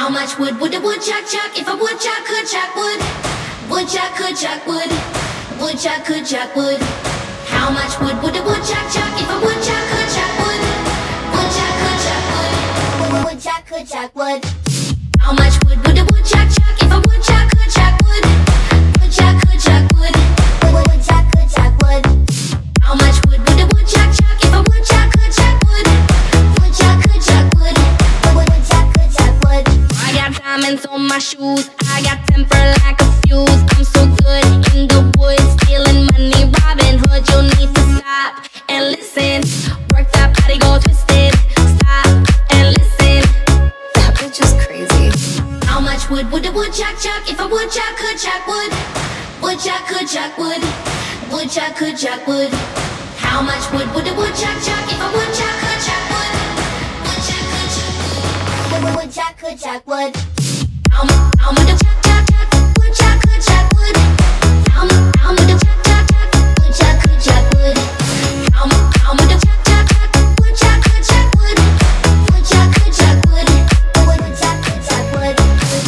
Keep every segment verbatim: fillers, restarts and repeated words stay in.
How much wood would a woodchuck chuck if a woodchuck could chuck wood? Woodchuck could chuck wood. Woodchuck could chuck wood. How much wood would a woodchuck chuck if a woodchuck could chuck wood? Woodchuck could chuck wood. Woodchuck could chuck wood. How much wood would a woodchuck chuck if a woodchuck could chuck wood? Woodchuck could chuck wood. Woodchuck could chuck wood. How much wood would a woodchuck chuck if a woodchuck could chuck wood? Woodchuck could chuck wood. Woodchuck could chuck wood. I got diamonds on my shoes. I got temper like a fuse. I'm so good in the woods, stealing money, Robin Hood. You need to stop and listen. Work that body, go twisted. Stop and listen. That bitch is crazy. How much wood would a woodchuck chuck if a woodchuck could chuck wood? Woodchuck could chuck wood. Woodchuck could chuck wood. How much wood would a woodchuck chuck if a woodchuck could chuck wood? Woodchuck could chuck wood. Woodchuck could chuck wood. How much? How much? Chuck chuck chuck. Woodchuck could chuck wood. How much? How much? Chuck chuck chuck. Woodchuck could chuck wood. How much? How much? Chuck chuck chuck. Woodchuck could chuck wood. Woodchuck could chuck wood. Woodchuck could chuck wood.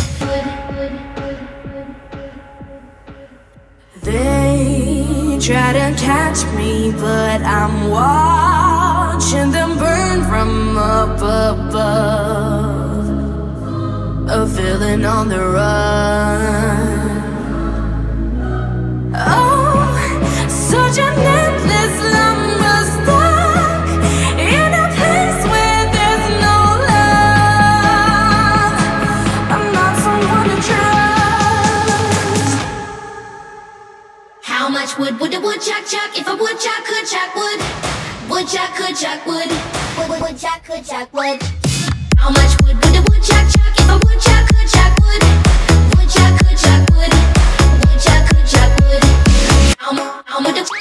They try to catch me, but I'm watching them burn from up above. A villain on the run. Oh, such an endless lumber stuck in a place where there's no love. I'm not someone to trust. How much wood would a woodchuck chuck if a woodchuck could chuck wood? Woodchuck could chuck wood. Woodchuck could chuck wood. How much wood would a woodchuck chuck if a woodchuck could chuck wood? Woodchuck could chuck wood. Woodchuck could chuck wood. How much? How much?